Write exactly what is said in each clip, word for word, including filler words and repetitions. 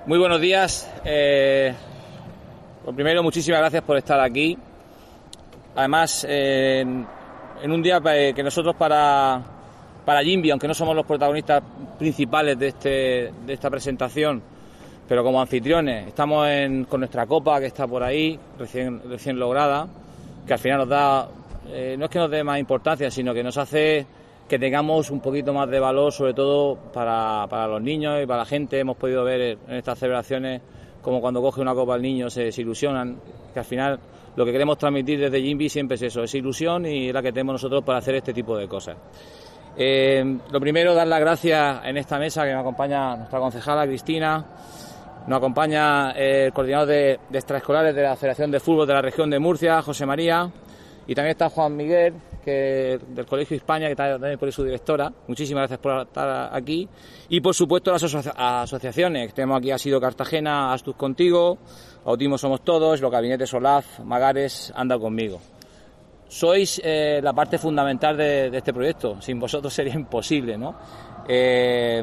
Muy buenos días. Eh, lo primero, muchísimas gracias por estar aquí. Además, eh, en, en un día que nosotros para, para Jimby, aunque no somos los protagonistas principales de, este, de esta presentación, pero como anfitriones, estamos en, con nuestra copa que está por ahí, recién, recién lograda, que al final nos da, eh, no es que nos dé más importancia, sino que nos hace que tengamos un poquito más de valor, sobre todo para, para los niños y para la gente. Hemos podido ver en estas celebraciones como cuando coge una copa el niño se, se ilusionan, que al final lo que queremos transmitir desde Jimby siempre es eso, es ilusión y es la que tenemos nosotros para hacer este tipo de cosas. Eh, lo primero, dar las gracias en esta mesa que me acompaña nuestra concejala Cristina, nos acompaña el coordinador de, de extraescolares de la Federación de Fútbol de la región de Murcia, José María, y también está Juan Miguel, que del Colegio Hispania, que está también por su directora. Muchísimas gracias por estar aquí. Y por supuesto las aso- asociaciones que tenemos aquí: ha sido Cartagena, Astus Contigo, Autismo Somos Todos, los gabinetes Olaf, Magares, Anda Conmigo. Sois eh, la parte fundamental de, de este proyecto. Sin vosotros sería imposible, ¿no? Eh,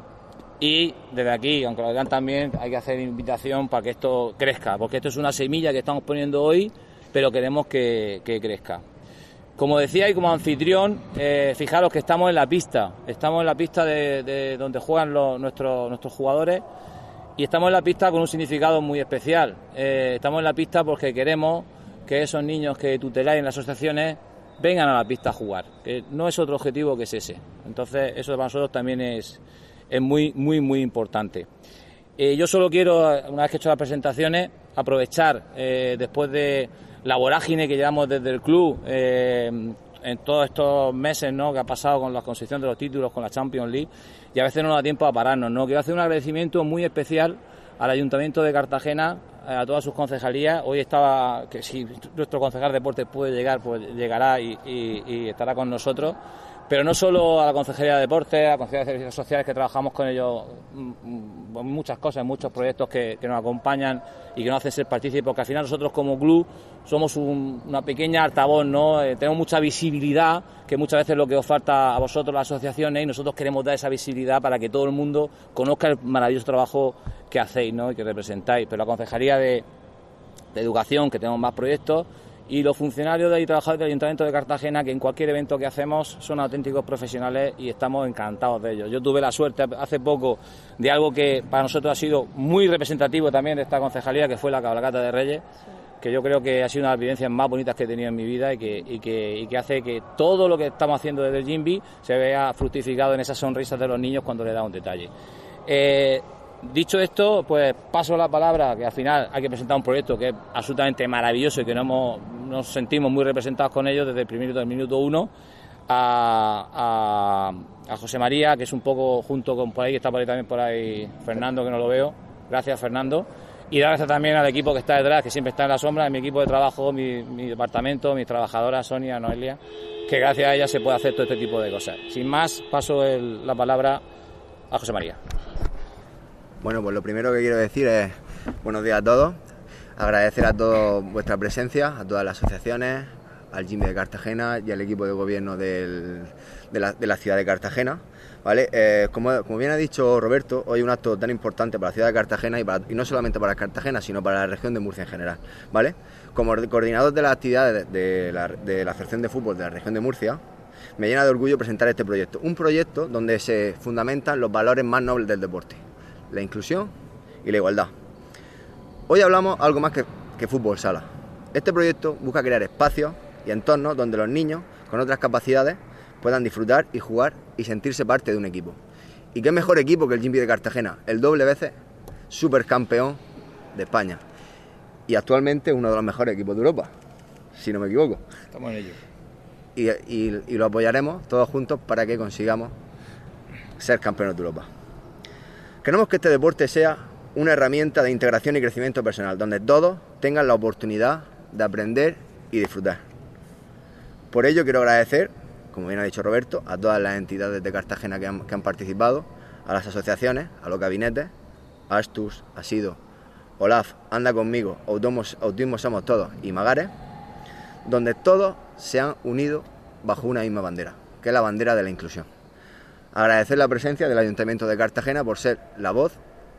y desde aquí, aunque lo digan también, hay que hacer invitación para que esto crezca, porque esto es una semilla que estamos poniendo hoy, pero queremos que, que crezca. Como decía, y como anfitrión, eh, fijaros que estamos en la pista, estamos en la pista de, de donde juegan los, nuestros, nuestros jugadores, y estamos en la pista con un significado muy especial. Eh, estamos en la pista porque queremos que esos niños que tuteláis en las asociaciones vengan a la pista a jugar, que no es otro objetivo que es ese. Entonces, eso para nosotros también es, es muy, muy, muy importante. Eh, yo solo quiero, una vez que he hecho las presentaciones, aprovechar, eh, después de la vorágine que llevamos desde el club eh, en todos estos meses, ¿no?, que ha pasado con la consecución de los títulos, con la Champions League, y a veces no nos da tiempo a pararnos, ¿no? Quiero hacer un agradecimiento muy especial al Ayuntamiento de Cartagena, a todas sus concejalías. Hoy estaba, que si nuestro concejal de deportes puede llegar, pues llegará y, y, y estará con nosotros. Pero no solo a la Concejalía de Deportes, a la Concejalía de Servicios Sociales, que trabajamos con ellos en muchas cosas, en muchos proyectos que, que nos acompañan y que nos hacen ser partícipes, porque al final nosotros como club somos un, una pequeña altavoz, ¿no? Eh, tenemos mucha visibilidad, que muchas veces es lo que os falta a vosotros, las asociaciones, y nosotros queremos dar esa visibilidad para que todo el mundo conozca el maravilloso trabajo que hacéis, ¿no?, y que representáis. Pero la Concejalía de, de Educación, que tenemos más proyectos, y los funcionarios y trabajadores del Ayuntamiento de Cartagena, que en cualquier evento que hacemos son auténticos profesionales y estamos encantados de ellos. Yo tuve la suerte hace poco de algo que para nosotros ha sido muy representativo también de esta concejalía, que fue la cabalgata de Reyes, que yo creo que ha sido una de las vivencias más bonitas que he tenido en mi vida y que, y que, y que hace que todo lo que estamos haciendo desde el Jimby se vea fructificado en esas sonrisas de los niños cuando le da un detalle. Eh, Dicho esto, pues paso la palabra, que al final hay que presentar un proyecto que es absolutamente maravilloso y que nos, hemos, nos sentimos muy representados con ellos desde el primer del minuto uno, a, a, a José María, que es un poco junto con por ahí, está por ahí también por ahí Fernando, que no lo veo. Gracias, Fernando. Y dar gracias también al equipo que está detrás, que siempre está en la sombra, mi equipo de trabajo, mi, mi departamento, mis trabajadoras, Sonia, Noelia, que gracias a ellas se puede hacer todo este tipo de cosas. Sin más, paso el, la palabra a José María. Bueno, pues lo primero que quiero decir es buenos días a todos, agradecer a todos vuestra presencia, a todas las asociaciones, al Jimby de Cartagena y al equipo de gobierno del, de, la, de la ciudad de Cartagena, ¿vale? Eh, como, como bien ha dicho Roberto, hoy es un acto tan importante para la ciudad de Cartagena y, para, y no solamente para Cartagena, sino para la región de Murcia en general, ¿vale? Como coordinador de las actividades de, de, la, de la Asociación de Fútbol de la región de Murcia, me llena de orgullo presentar este proyecto, un proyecto donde se fundamentan los valores más nobles del deporte: la inclusión y la igualdad. Hoy hablamos algo más que, que fútbol sala. Este proyecto busca crear espacios y entornos donde los niños con otras capacidades puedan disfrutar y jugar y sentirse parte de un equipo. ¿Y qué mejor equipo que el Jimby de Cartagena, el doble veces supercampeón de España y actualmente uno de los mejores equipos de Europa, si no me equivoco? Estamos en ello. Y, y, y lo apoyaremos todos juntos para que consigamos ser campeones de Europa. Queremos que este deporte sea una herramienta de integración y crecimiento personal, donde todos tengan la oportunidad de aprender y disfrutar. Por ello quiero agradecer, como bien ha dicho Roberto, a todas las entidades de Cartagena que han, que han participado, a las asociaciones, a los gabinetes, Astus, Asido, Olaf, Anda Conmigo, Autismo, Autismo Somos Todos y Magares, donde todos se han unido bajo una misma bandera, que es la bandera de la inclusión. Agradecer la presencia del Ayuntamiento de Cartagena por ser la voz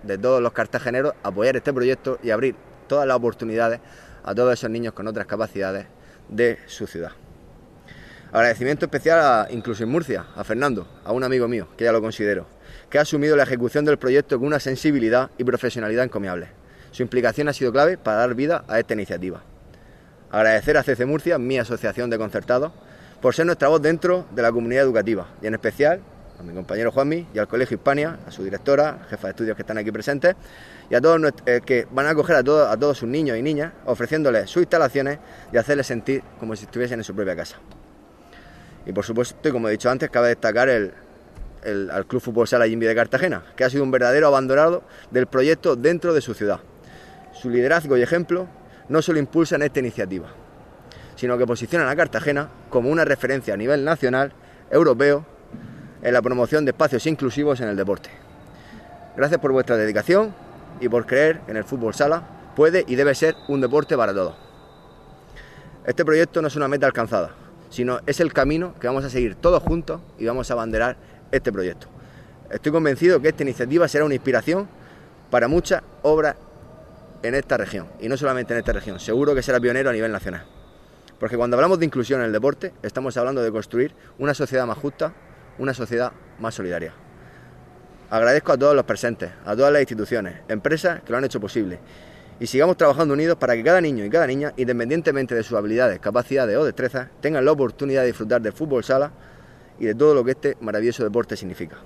de todos los cartageneros apoyar este proyecto y abrir todas las oportunidades a todos esos niños con otras capacidades de su ciudad. Agradecimiento especial a Inclusión Murcia, a Fernando, a un amigo mío, que ya lo considero, que ha asumido la ejecución del proyecto con una sensibilidad y profesionalidad encomiables. Su implicación ha sido clave para dar vida a esta iniciativa. Agradecer a C C Murcia, mi asociación de concertados, por ser nuestra voz dentro de la comunidad educativa, y en especial a mi compañero Juanmi y al Colegio Hispania, a su directora, jefa de estudios que están aquí presentes, y a todos nuestros, eh, que van a acoger a, todo, a todos sus niños y niñas, ofreciéndoles sus instalaciones y hacerles sentir como si estuviesen en su propia casa. Y por supuesto, y como he dicho antes, cabe destacar el, el, al Club Fútbol Sala Jimby de Cartagena, que ha sido un verdadero abanderado del proyecto dentro de su ciudad. Su liderazgo y ejemplo no solo impulsan esta iniciativa, sino que posicionan a Cartagena como una referencia a nivel nacional, europeo, en la promoción de espacios inclusivos en el deporte. Gracias por vuestra dedicación y por creer en el fútbol sala puede y debe ser un deporte para todos. Este proyecto no es una meta alcanzada, sino es el camino que vamos a seguir todos juntos y vamos a abanderar este proyecto. Estoy convencido que esta iniciativa será una inspiración para muchas obras en esta región, y no solamente en esta región, seguro que será pionero a nivel nacional. Porque cuando hablamos de inclusión en el deporte, estamos hablando de construir una sociedad más justa, una sociedad más solidaria. Agradezco a todos los presentes, a todas las instituciones, empresas que lo han hecho posible, y sigamos trabajando unidos para que cada niño y cada niña, independientemente de sus habilidades, capacidades o destrezas, tengan la oportunidad de disfrutar del fútbol sala y de todo lo que este maravilloso deporte significa.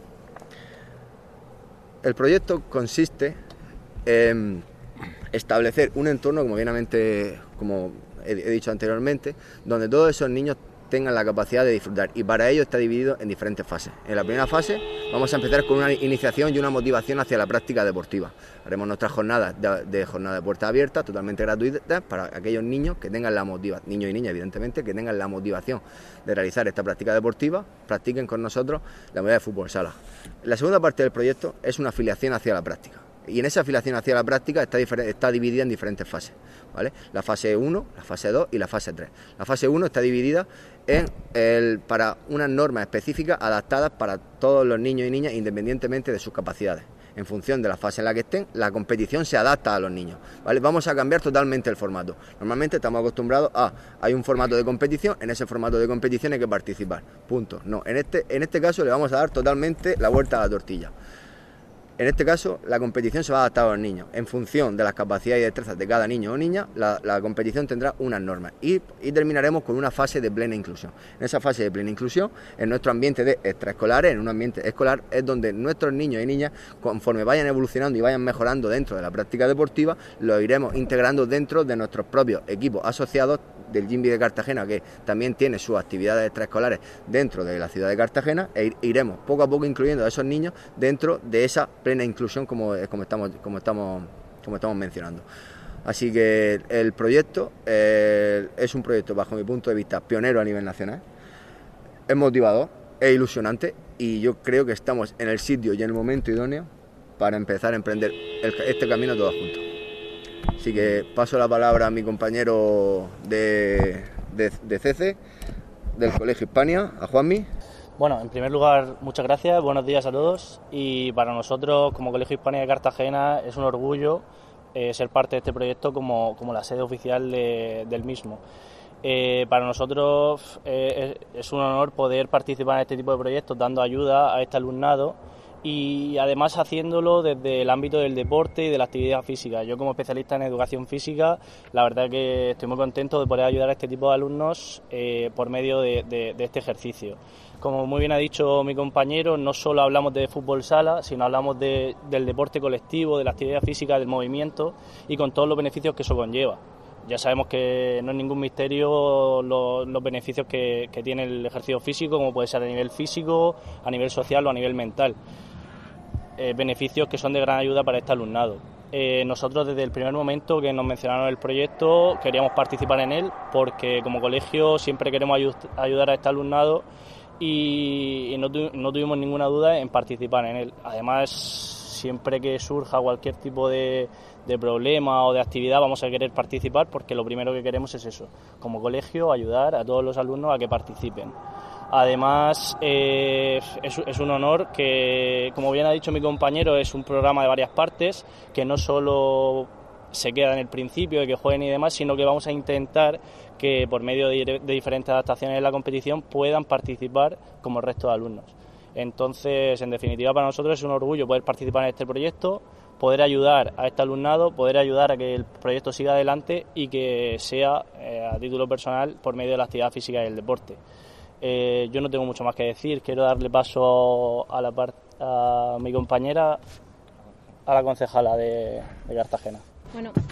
El proyecto consiste en establecer un entorno, como bienamente, como he dicho anteriormente, donde todos esos niños tengan la capacidad de disfrutar, y para ello está dividido en diferentes fases. En la primera fase vamos a empezar con una iniciación y una motivación hacia la práctica deportiva. Haremos nuestras jornadas de, de jornada de puertas abiertas, totalmente gratuitas, para aquellos niños que tengan la motivación, niños y niñas evidentemente, que tengan la motivación de realizar esta práctica deportiva, practiquen con nosotros la modalidad de fútbol sala. La segunda parte del proyecto es una afiliación hacia la práctica. Y en esa afiliación hacia la práctica está, está dividida en diferentes fases, ¿vale? La fase uno, la fase dos y la fase tres. La fase uno está dividida en el, para unas normas específicas adaptadas para todos los niños y niñas, independientemente de sus capacidades. En función de la fase en la que estén, la competición se adapta a los niños, ¿vale? Vamos a cambiar totalmente el formato. Normalmente estamos acostumbrados a, hay un formato de competición, en ese formato de competición hay que participar, punto. No, en este, en este caso le vamos a dar totalmente la vuelta a la tortilla. En este caso, la competición se va a adaptar a los niños. En función de las capacidades y destrezas de cada niño o niña, la, la competición tendrá unas normas. Y, y terminaremos con una fase de plena inclusión. En esa fase de plena inclusión, en nuestro ambiente de extraescolares, en un ambiente escolar, es donde nuestros niños y niñas, conforme vayan evolucionando y vayan mejorando dentro de la práctica deportiva, lo iremos integrando dentro de nuestros propios equipos asociados del Jimby de Cartagena, que también tiene sus actividades extraescolares dentro de la ciudad de Cartagena, e iremos poco a poco incluyendo a esos niños dentro de esa plena inclusión como, como, estamos, como, estamos, como estamos mencionando. Así que el proyecto eh, es un proyecto, bajo mi punto de vista, pionero a nivel nacional, es motivador, es ilusionante, y yo creo que estamos en el sitio y en el momento idóneo para empezar a emprender el, este camino todos juntos. Así que paso la palabra a mi compañero de, de, de C C, del Colegio Hispania, a Juanmi. Bueno, en primer lugar, muchas gracias, buenos días a todos, y para nosotros como Colegio Hispania de Cartagena es un orgullo eh, ser parte de este proyecto como, como la sede oficial de, del mismo. Eh, para nosotros eh, es, es un honor poder participar en este tipo de proyectos, dando ayuda a este alumnado, y además haciéndolo desde el ámbito del deporte y de la actividad física. Yo, como especialista en educación física, la verdad que estoy muy contento de poder ayudar a este tipo de alumnos eh, por medio de, de, de este ejercicio. Como muy bien ha dicho mi compañero, no solo hablamos de fútbol sala, sino hablamos de, del deporte colectivo, de la actividad física, del movimiento, y con todos los beneficios que eso conlleva. Ya sabemos que no es ningún misterio los, los beneficios que, que tiene el ejercicio físico, como puede ser a nivel físico, a nivel social o a nivel mental. Eh, beneficios que son de gran ayuda para este alumnado. Eh, nosotros desde el primer momento que nos mencionaron el proyecto queríamos participar en él, porque como colegio siempre queremos ayu- ayudar a este alumnado, y, y no, tu- no tuvimos ninguna duda en participar en él. Además, siempre que surja cualquier tipo de, de problema o de actividad vamos a querer participar, porque lo primero que queremos es eso, como colegio, ayudar a todos los alumnos a que participen. Además, eh, es, es un honor que, como bien ha dicho mi compañero, es un programa de varias partes, que no solo se queda en el principio de que jueguen y demás, sino que vamos a intentar que por medio de, de diferentes adaptaciones en la competición puedan participar como el resto de alumnos. Entonces, en definitiva, para nosotros es un orgullo poder participar en este proyecto, poder ayudar a este alumnado, poder ayudar a que el proyecto siga adelante y que sea, eh, a título personal, por medio de la actividad física y el deporte. Eh, yo no tengo mucho más que decir, quiero darle paso a, la part, a mi compañera, a la concejala de, de Cartagena. Bueno,